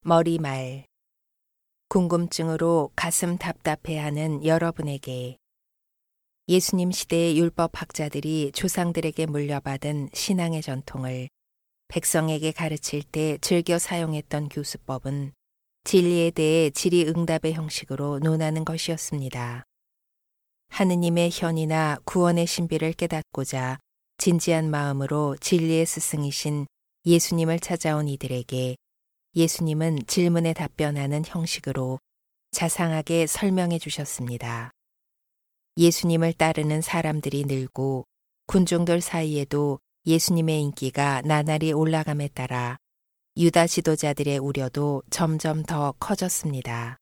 머리말. 궁금증으로 가슴 답답해하는 여러분에게 예수님 시대의 율법학자들이 조상들에게 물려받은 신앙의 전통을 백성에게 가르칠 때 즐겨 사용했던 교수법은 진리에 대해 질의응답의 형식으로 논하는 것이었습니다. 하느님의 현이나 구원의 신비를 깨닫고자 진지한 마음으로 진리의 스승이신 예수님을 찾아온 이들에게 예수님은 질문에 답변하는 형식으로 자상하게 설명해 주셨습니다. 예수님을 따르는 사람들이 늘고 군중들 사이에도 예수님의 인기가 나날이 올라감에 따라 유다 지도자들의 우려도 점점 더 커졌습니다.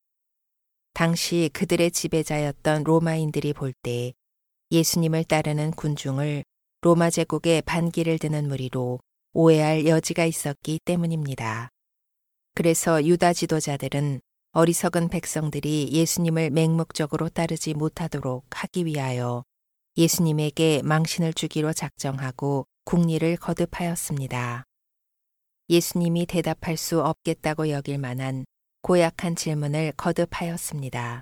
당시 그들의 지배자였던 로마인들이 볼 때 예수님을 따르는 군중을 로마 제국의 반기를 드는 무리로 오해할 여지가 있었기 때문입니다. 그래서 유다 지도자들은 어리석은 백성들이 예수님을 맹목적으로 따르지 못하도록 하기 위하여 예수님에게 망신을 주기로 작정하고 국리를 거듭하였습니다. 예수님이 대답할 수 없겠다고 여길 만한 고약한 질문을 거듭하였습니다.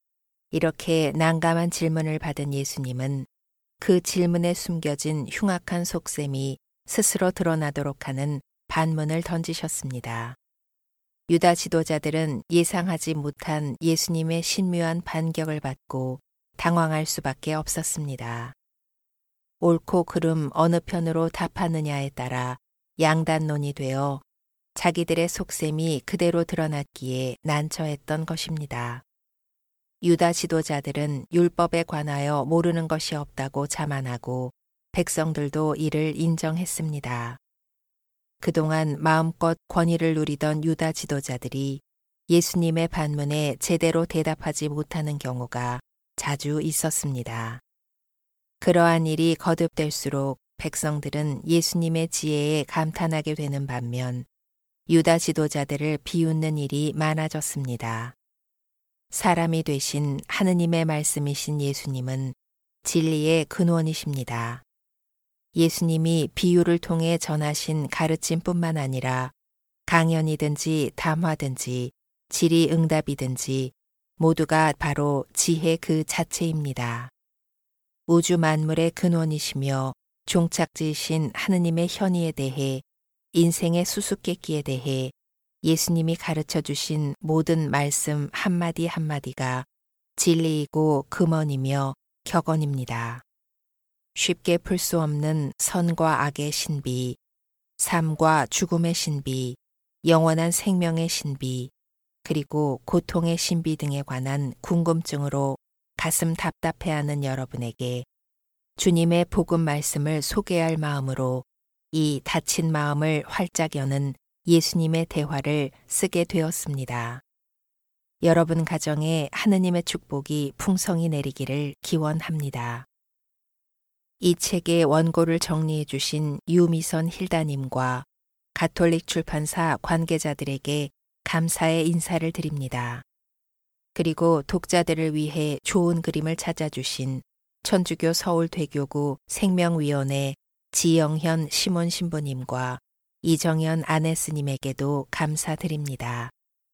이렇게 난감한 질문을 받은 예수님은 그 질문에 숨겨진 흉악한 속셈이 스스로 드러나도록 하는 반문을 던지셨습니다. 유다 지도자들은 예상하지 못한 예수님의 신묘한 반격을 받고 당황할 수밖에 없었습니다. 옳고 그름 어느 편으로 답하느냐에 따라 양단론이 되어 자기들의 속셈이 그대로 드러났기에 난처했던 것입니다. 유다 지도자들은 율법에 관하여 모르는 것이 없다고 자만하고 백성들도 이를 인정했습니다. 그동안 마음껏 권위를 누리던 유다 지도자들이 예수님의 반문에 제대로 대답하지 못하는 경우가 자주 있었습니다. 그러한 일이 거듭될수록 백성들은 예수님의 지혜에 감탄하게 되는 반면 유다 지도자들을 비웃는 일이 많아졌습니다. 사람이 되신 하느님의 말씀이신 예수님은 진리의 근원이십니다. 예수님이 비유를 통해 전하신 가르침뿐만 아니라 강연이든지 담화든지 질의응답이든지 모두가 바로 지혜 그 자체입니다. 우주 만물의 근원이시며 종착지이신 하느님의 현의에 대해 인생의 수수께끼에 대해 예수님이 가르쳐 주신 모든 말씀 한마디 한마디가 진리이고 금원이며 격언입니다. 쉽게 풀 수 없는 선과 악의 신비, 삶과 죽음의 신비, 영원한 생명의 신비, 그리고 고통의 신비 등에 관한 궁금증으로 가슴 답답해하는 여러분에게 주님의 복음 말씀을 소개할 마음으로 이 닫힌 마음을 활짝 여는 예수님의 대화를 쓰게 되었습니다. 여러분 가정에 하느님의 축복이 풍성히 내리기를 기원합니다. 이 책의 원고를 정리해 주신 유미선 힐다님과 가톨릭 출판사 관계자들에게 감사의 인사를 드립니다. 그리고 독자들을 위해 좋은 그림을 찾아주신 천주교 서울대교구 생명위원회 지영현 시몬 신부님과 이정현 아네스님에게도 감사드립니다.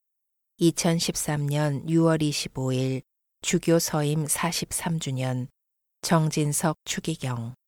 2013년 6월 25일 주교 서임 43주년 정진석 추기경